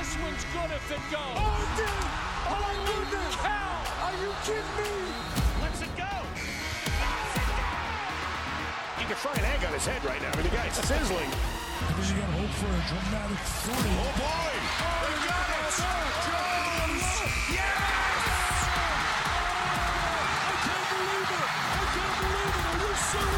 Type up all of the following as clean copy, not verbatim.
This one's good if it goes. Oh, dude! Oh, my goodness! Cow! Are you kidding me? Let's it go! You can fry an egg on his head right now. I mean, the guy's sizzling. Because you got to hope for a dramatic 40. Oh, boy! They got it! Jones! Yes! I can't believe it! I can't believe it! Are you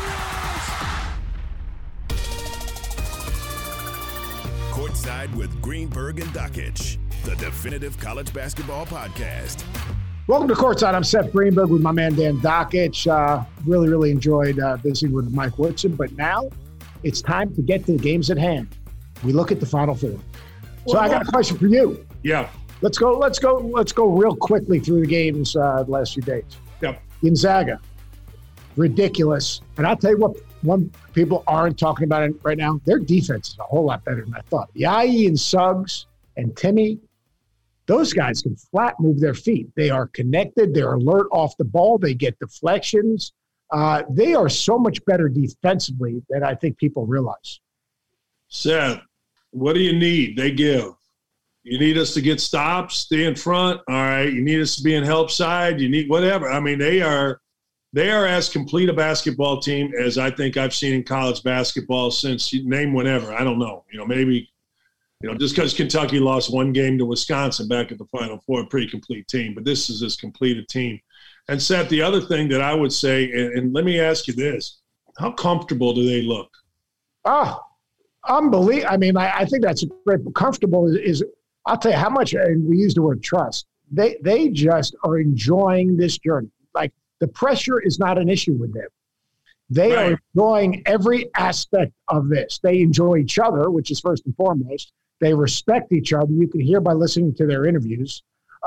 serious? Courtside with Greenberg and Dakich, the definitive college basketball podcast. Welcome to Courtside. I'm Seth Greenberg with my man Dan Dakich. Really enjoyed visiting with Mike Woodson, but now it's time to get to the games at hand. We look at the Final Four. So I got a question for you. Yeah. Let's go real quickly through the games the last few days. Yep. Gonzaga, ridiculous. And I'll tell you what, one people aren't talking about it right now. Their defense is a whole lot better than I thought. Yayi and Suggs and Timmy, those guys can flat move their feet. They are connected. They're alert off the ball. They get deflections. They are so much better defensively than I think people realize. Seth, what do you need? They give. You need us to get stops, stay in front. All right. You need us to be in help side. You need whatever. I mean, they are as complete a basketball team as I think I've seen in college basketball since name whenever. I don't know. Maybe just because Kentucky lost one game to Wisconsin back at the Final Four, a pretty complete team. But this is as complete a team. And Seth, the other thing that I would say, and let me ask you this, how comfortable do they look? Oh, unbelievable. I mean, I think that's great. Comfortable is I'll tell you how much, and we use the word trust. They just are enjoying this journey. Like, the pressure is not an issue with them. They are enjoying every aspect of this. They enjoy each other, which is first and foremost. They respect each other. You can hear by listening to their interviews.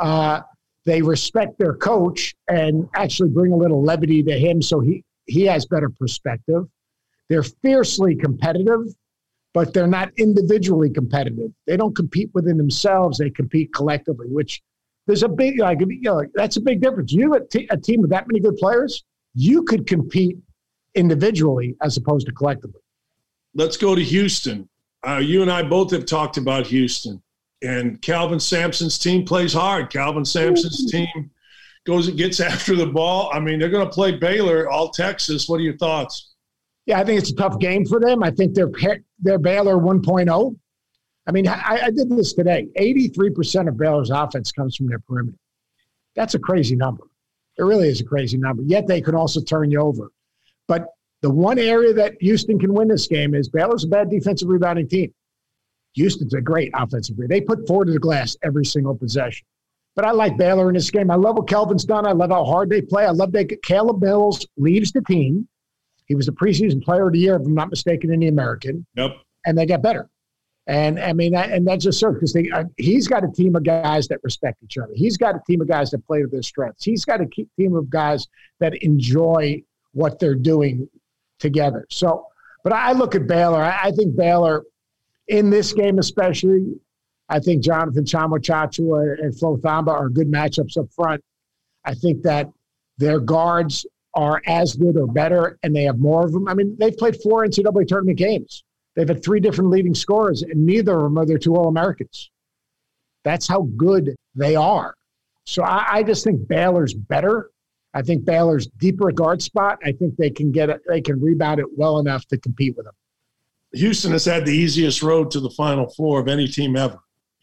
They respect their coach and actually bring a little levity to him so he has better perspective. They're fiercely competitive, but they're not individually competitive. They don't compete within themselves. They compete collectively, which there's a big, that's a big difference. You have a team with that many good players, you could compete individually as opposed to collectively. Let's go to Houston. You and I both have talked about Houston. And Calvin Sampson's team plays hard. Calvin Sampson's team goes and gets after the ball. I mean, they're going to play Baylor, all Texas. What are your thoughts? Yeah, I think it's a tough game for them. I think they're Baylor 1.0. I mean, I did this today. 83% of Baylor's offense comes from their perimeter. That's a crazy number. It really is a crazy number. Yet they can also turn you over. But the one area that Houston can win this game is Baylor's a bad defensive rebounding team. Houston's a great offensive player. They put four to the glass every single possession. But I like Baylor in this game. I love what Kelvin's done. I love how hard they play. I love that Caleb Mills leaves the team. He was the preseason player of the year, if I'm not mistaken, in the American. Yep. And they got better. And I mean, and that's just so because he's got a team of guys that respect each other. He's got a team of guys that play to their strengths. He's got a team of guys that enjoy what they're doing together. So, but I look at Baylor. I think Baylor – in this game especially, I think Jonathan Tchamwa and Flo Thamba are good matchups up front. I think that their guards are as good or better, and they have more of them. I mean, they've played 4 NCAA tournament games. They've had 3 different leading scorers, and neither of them are their 2 All-Americans. That's how good they are. So I just think Baylor's better. I think Baylor's deeper at guard spot. I think they can rebound it well enough to compete with them. Houston has had the easiest road to the Final Four of any team ever,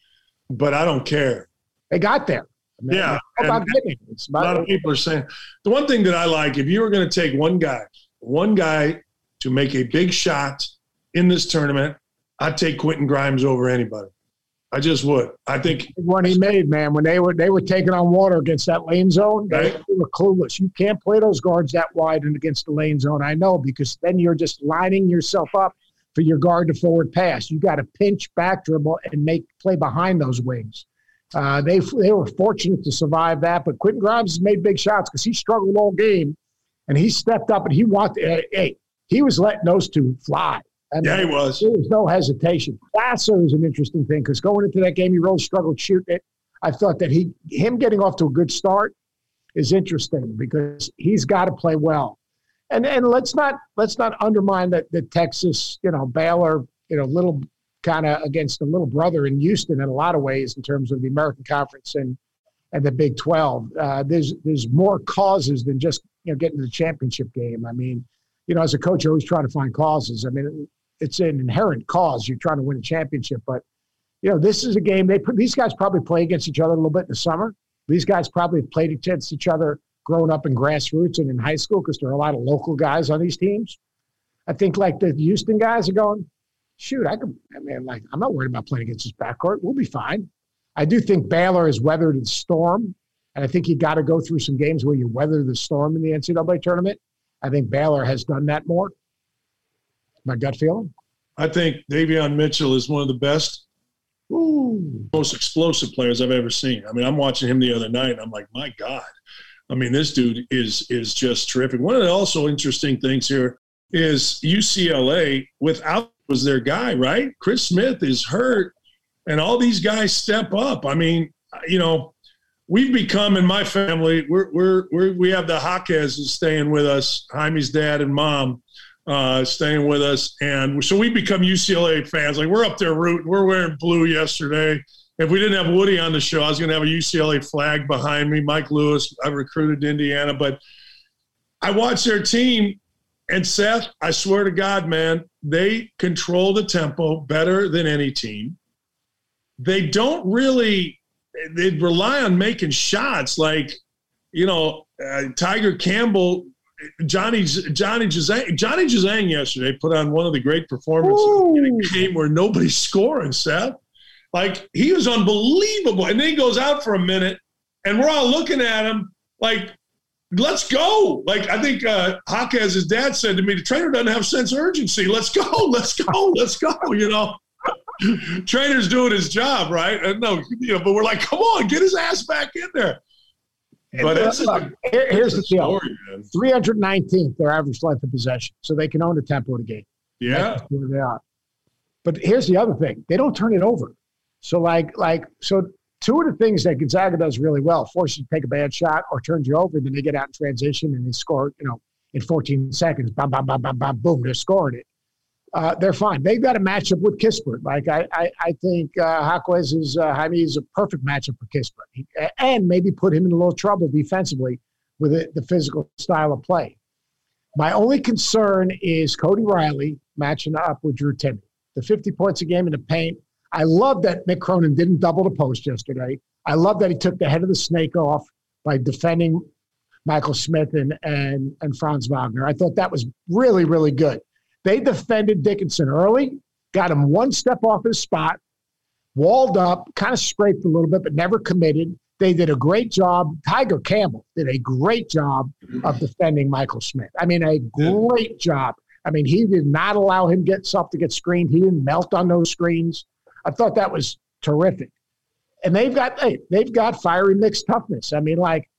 but I don't care. They got there. I mean, yeah. A lot of people are saying the one thing that I like, if you were going to take one guy to make a big shot in this tournament, I'd take Quentin Grimes over anybody. I just would. I think one he made, man, when they were taking on water against that lane zone, they were clueless. You can't play those guards that wide and against the lane zone. I know, because then you're just lining yourself up for your guard to forward pass. You got to pinch, back dribble, and play behind those wings. They were fortunate to survive that, but Quentin Grimes has made big shots because he struggled all game, and he stepped up and he was letting those two fly. I mean, he was. There was no hesitation. Vassar is an interesting thing because going into that game, he really struggled shooting it. I thought that him getting off to a good start is interesting because he's got to play well. And let's not undermine the Texas, Baylor, little kind of against a little brother in Houston in a lot of ways in terms of the American Conference and the Big 12. There's more causes than just getting to the championship game. I mean, as a coach, you always try to find causes. I mean, it's an inherent cause. You're trying to win a championship, but this is a game. These guys probably play against each other a little bit in the summer. These guys probably have played against each other growing up in grassroots and in high school because there are a lot of local guys on these teams. I think like the Houston guys are going, shoot, I'm not worried about playing against this backcourt. We'll be fine. I do think Baylor has weathered the storm, and I think you got to go through some games where you weather the storm in the NCAA tournament. I think Baylor has done that more. My gut feeling. I think Davion Mitchell is one of the best, most explosive players I've ever seen. I mean, I'm watching him the other night, and I'm like, my God. I mean, this dude is just terrific. One of the also interesting things here is UCLA without was their guy, right? Chris Smith is hurt, and all these guys step up. I mean, we've become in my family. We have the Jaquez staying with us, Jaime's dad and mom staying with us, and so we become UCLA fans. Like we're up there rooting. We're wearing blue yesterday. If we didn't have Woody on the show, I was going to have a UCLA flag behind me. Mike Lewis, I recruited to Indiana, but I watched their team. And Seth, I swear to God, man, they control the tempo better than any team. They don't really – they rely on making shots like, Tiger Campbell, Johnny Juzang yesterday put on one of the great performances in a game where nobody's scoring, Seth. Like, he was unbelievable. And then he goes out for a minute, and we're all looking at him like – let's go. Like, I think Jaquez, his dad, said to me, the trainer doesn't have sense of urgency. Let's go. Trainer's doing his job, right? But we're like, come on, get his ass back in there. But here's the deal. 319th, their average length of possession, so they can own the tempo of the game. Yeah. That's where they are. But here's the other thing. They don't turn it over. So, so two of the things that Gonzaga does really well, forces you to take a bad shot or turns you over, then they get out in transition and they score, in 14 seconds, bam, bam, bam, bam, bam, boom, they're scoring it. They're fine. They've got a matchup with Kispert. Like, I think Jaquez is a perfect matchup for Kispert. And maybe put him in a little trouble defensively with the physical style of play. My only concern is Cody Riley matching up with Drew Timme. The 50 points a game in the paint. I love that Mick Cronin didn't double the post yesterday. I love that he took the head of the snake off by defending Michael Smith and Franz Wagner. I thought that was really, really good. They defended Dickinson early, got him one step off his spot, walled up, kind of scraped a little bit, but never committed. They did a great job. Tiger Campbell did a great job of defending Michael Smith. I mean, a great job. I mean, he did not allow him to get screened. He didn't melt on those screens. I thought that was terrific. And they've got fiery mixed toughness. I mean,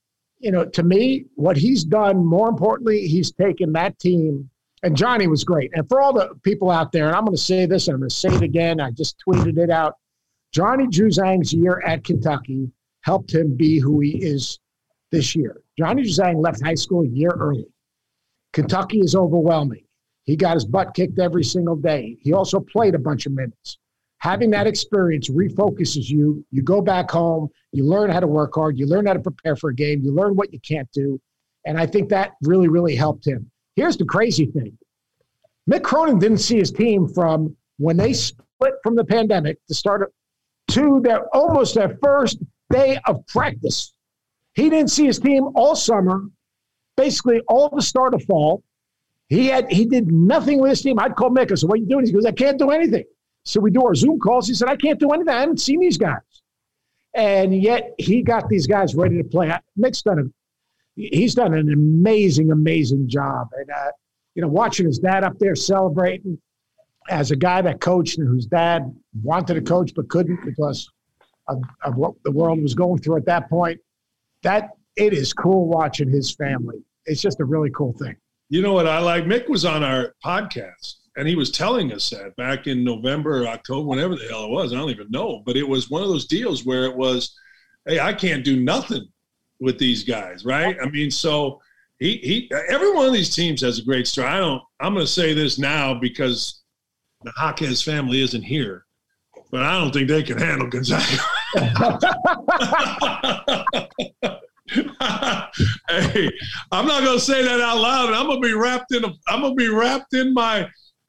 to me, what he's done, more importantly, he's taken that team, and Johnny was great. And for all the people out there, and I'm going to say this, and I'm going to say it again, I just tweeted it out, Johnny Juzang's year at Kentucky helped him be who he is this year. Johnny Juzang left high school a year early. Kentucky is overwhelming. He got his butt kicked every single day. He also played a bunch of minutes. Having that experience refocuses you. You go back home. You learn how to work hard. You learn how to prepare for a game. You learn what you can't do. And I think that really, really helped him. Here's the crazy thing. Mick Cronin didn't see his team from when they split from the pandemic to almost their first day of practice. He didn't see his team all summer, basically all the start of fall. He did nothing with his team. I'd call Mick. I said, what are you doing? He goes, I can't do anything. So we do our Zoom calls. He said, I can't do anything. I haven't seen these guys. And yet he got these guys ready to play. Mick's he's done an amazing, amazing job. And, watching his dad up there celebrating as a guy that coached and whose dad wanted to coach but couldn't because of what the world was going through at that point, it is cool watching his family. It's just a really cool thing. You know what I like? Mick was on our podcast. And he was telling us that back in November or October, whenever the hell it was. I don't even know. But it was one of those deals where it was, hey, I can't do nothing with these guys, right? I mean, so every one of these teams has a great story. I'm going to say this now because the Jaquez family isn't here. but I don't think they can handle Gonzaga. Hey, I'm not going to say that out loud. I'm going to be wrapped in my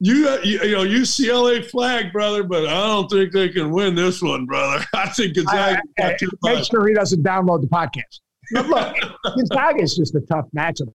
UCLA flag, brother. But I don't think they can win this one, brother. I think Gonzaga got too much. Make sure he doesn't download the podcast. But look, Gonzaga is just a tough matchup.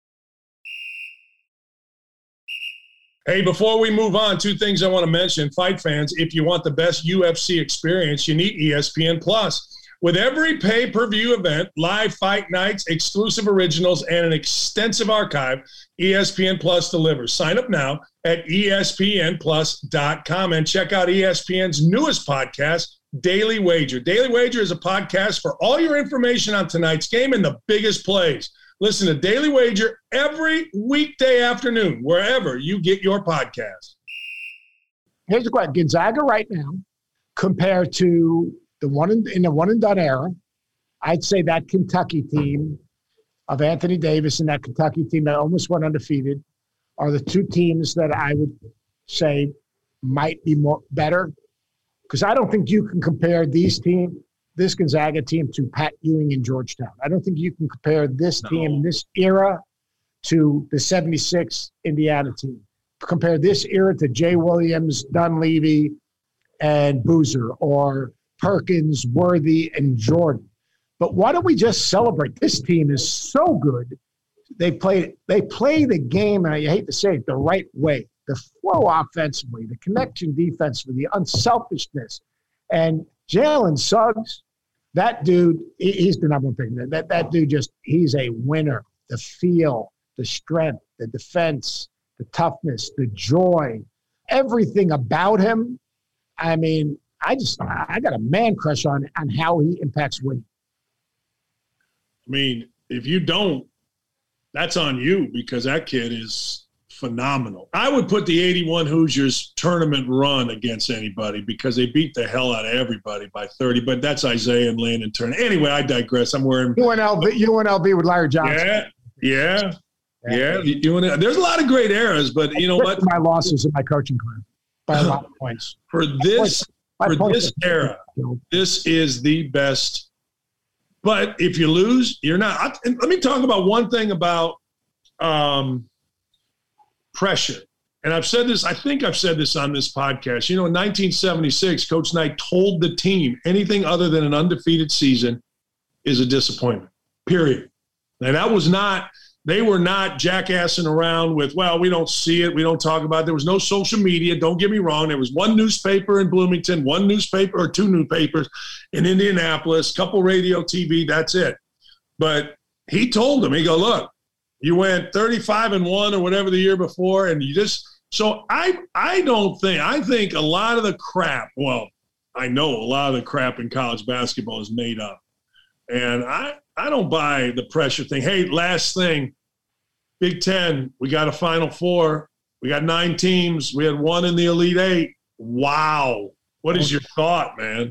Hey, before we move on, two things I want to mention. Fight fans, if you want the best UFC experience, you need ESPN Plus. With every pay-per-view event, live fight nights, exclusive originals, and an extensive archive, ESPN Plus delivers. Sign up now at ESPNplus.com and check out ESPN's newest podcast, Daily Wager. Daily Wager is a podcast for all your information on tonight's game and the biggest plays. Listen to Daily Wager every weekday afternoon, wherever you get your podcast. Here's the question. Gonzaga right now, compared to the one and done era, I'd say that Kentucky team of Anthony Davis and that Kentucky team that almost went undefeated are the two teams that I would say might be better. Because I don't think you can compare this Gonzaga team to Pat Ewing in Georgetown. I don't think you can compare this team, this era, to the 76 Indiana team. Compare this era to Jay Williams, Dunleavy, and Boozer, or Perkins, Worthy, and Jordan. But why don't we just celebrate? This team is so good. They play the game, and I hate to say it, the right way. The flow offensively, the connection defensively, the unselfishness. And Jalen Suggs, that dude, he's the number one thing. That dude he's a winner. The feel, the strength, the defense, the toughness, the joy, everything about him. I mean, I got a man crush on how he impacts winning. I mean, if you don't, that's on you, because that kid is phenomenal. I would put the 81 Hoosiers tournament run against anybody because they beat the hell out of everybody by 30, but that's Isaiah and Landon Turner. Anyway, I digress. I'm wearing UNLV with Larry Johnson. Yeah. There's a lot of great eras, but you know what? My losses in my coaching career by a lot of points. For this era, this is the best. But if you lose, you're not. And let me talk about one thing about pressure. And I've said this, I think I've said this on this podcast. In 1976, Coach Knight told the team anything other than an undefeated season is a disappointment, period. And that was not, they were not jackassing around with, well, we don't see it, we don't talk about it. There was no social media, don't get me wrong. There was one newspaper in Bloomington, one newspaper or two newspapers in Indianapolis, couple radio, TV, that's it. But he told them, he go, look, you went 35-1 or whatever the year before, and you just – so I think a lot of the crap – well, I know a lot of the crap in college basketball is made up. And I don't buy the pressure thing. Hey, last thing, Big Ten, we got a Final Four. We got 9 teams. We had one in the Elite Eight. Wow. What is your thought, man?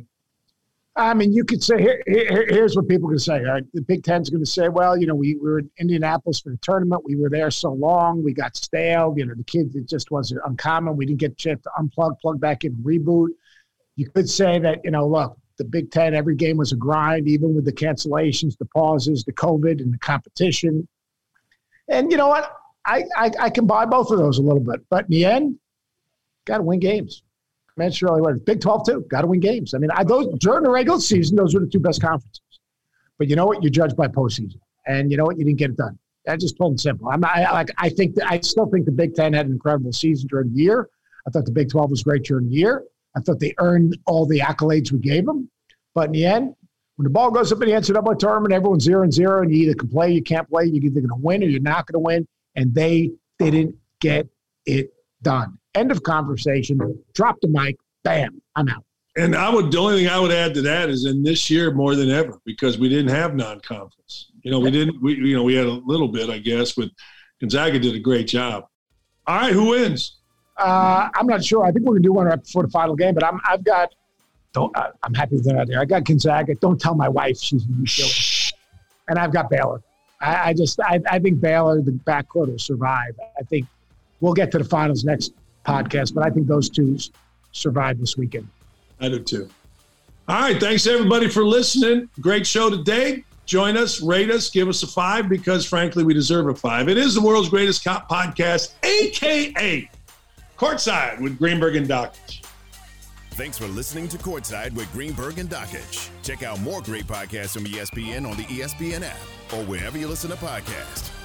I mean, you could say, here's what people can say. Right? The Big Ten's going to say, well, we were in Indianapolis for the tournament. We were there so long. We got stale. The kids, it just wasn't uncommon. We didn't get a chance to unplug, plug back in, reboot. You could say that, look, the Big Ten, every game was a grind, even with the cancellations, the pauses, the COVID, and the competition. And you know what? I can buy both of those a little bit. But in the end, got to win games. That's really what it is. Big 12, too. Got to win games. I mean, those during the regular season, those were the two best conferences. But you know what? You're judged by postseason. And you know what? You didn't get it done. That's just plain and simple. I still think the Big Ten had an incredible season during the year. I thought the Big 12 was great during the year. I thought they earned all the accolades we gave them. But in the end, when the ball goes up in the NCAA tournament, everyone's 0-0, and you either can play, you can't play, you're either going to win or you're not going to win. And they didn't get it done. End of conversation. Drop the mic. Bam. I'm out. And the only thing I would add to that is in this year more than ever, because we didn't have non-conference. We had a little bit, I guess, but Gonzaga did a great job. All right, who wins? I'm not sure. I think we're going to do one right before the final game, but I'm happy with that out there. I got Gonzaga. Don't tell my wife she's in UCLA. And I've got Baylor. I think Baylor, the backcourt, will survive. I think we'll get to the finals next podcast, but I think those two survive this weekend. I do too. All right. Thanks, everybody, for listening. Great show today. Join us, rate us, give us a 5 because, frankly, we deserve a 5. It is the world's greatest podcast, a.k.a. Courtside with Greenberg and Dockage. Thanks for listening to Courtside with Greenberg and Dockage. Check out more great podcasts from ESPN on the ESPN app or wherever you listen to podcasts.